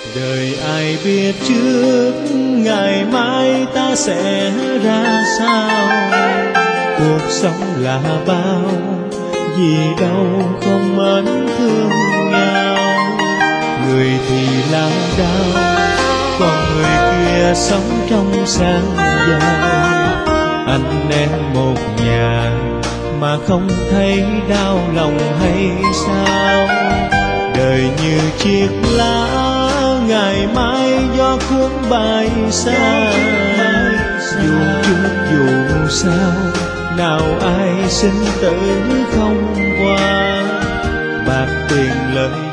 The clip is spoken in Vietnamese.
Đời ai biết trước ngày mai ta sẽ ra sao. Cuộc sống là bao vì đâu không mến thương nhau. Người thì lao đao, còn người kia sống trong sang giàu. Anh em một nhà mà không thấy đau lòng hay sao. Đời như chiếc lá ngày mai gió cuốn bay xa. Dù trước dù sao nào ai sinh tử không qua. Bạc tiền lợi